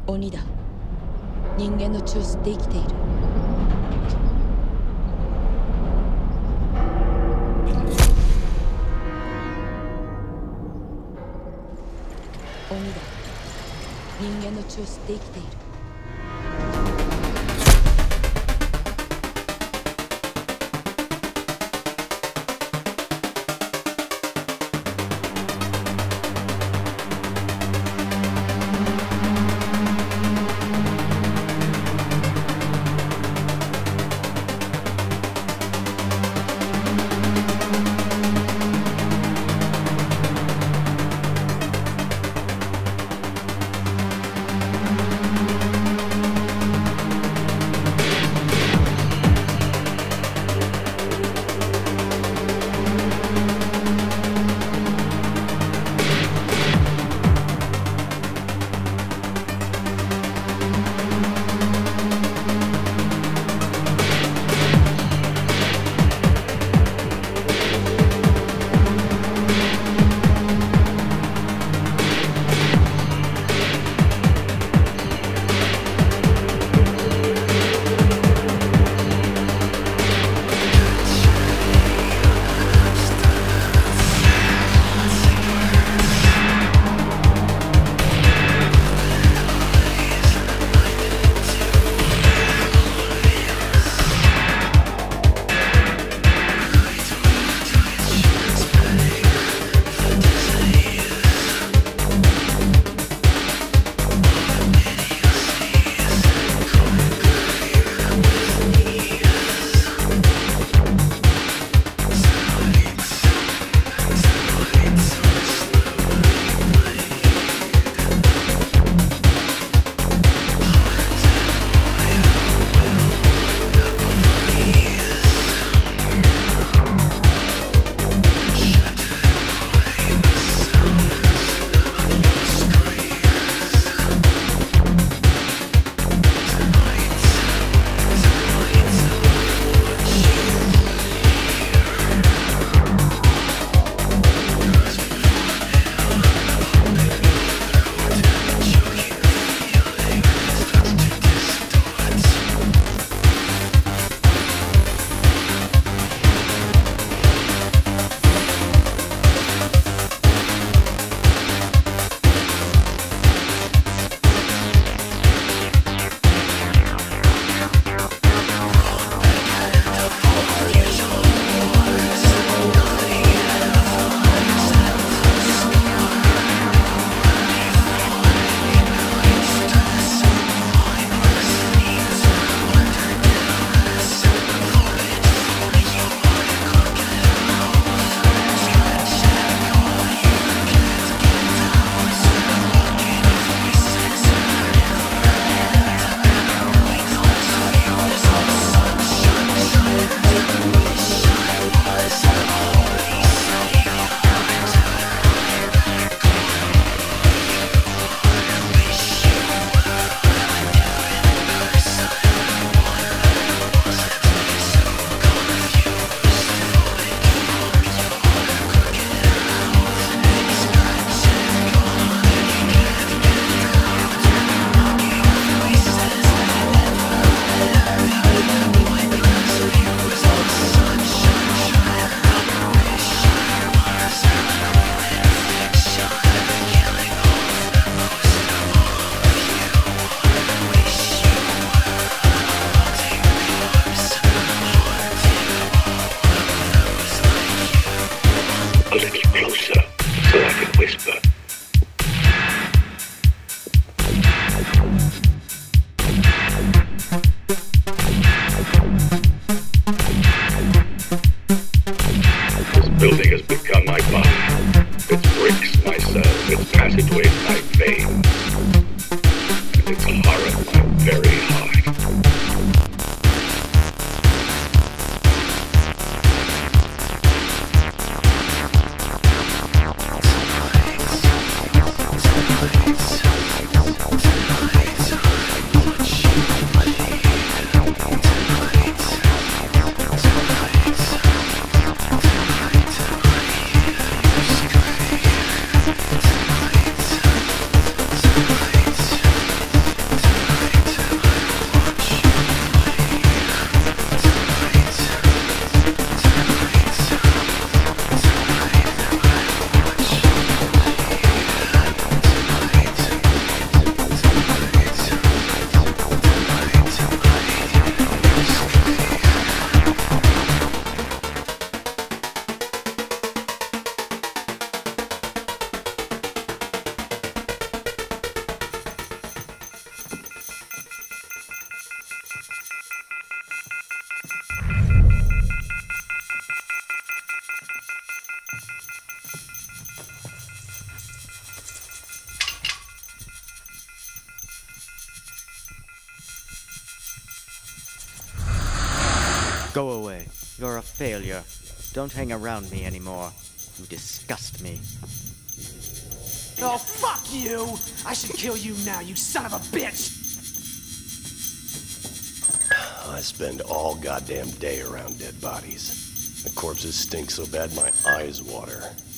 鬼だ。人間の血を吸って生きている。鬼だ。人間の血を吸って生きている。 Go away. You're a failure. Don't hang around me anymore. You disgust me. Oh, fuck you! I should kill you now, you son of a bitch! I spend all goddamn day around dead bodies. The corpses stink so bad my eyes water.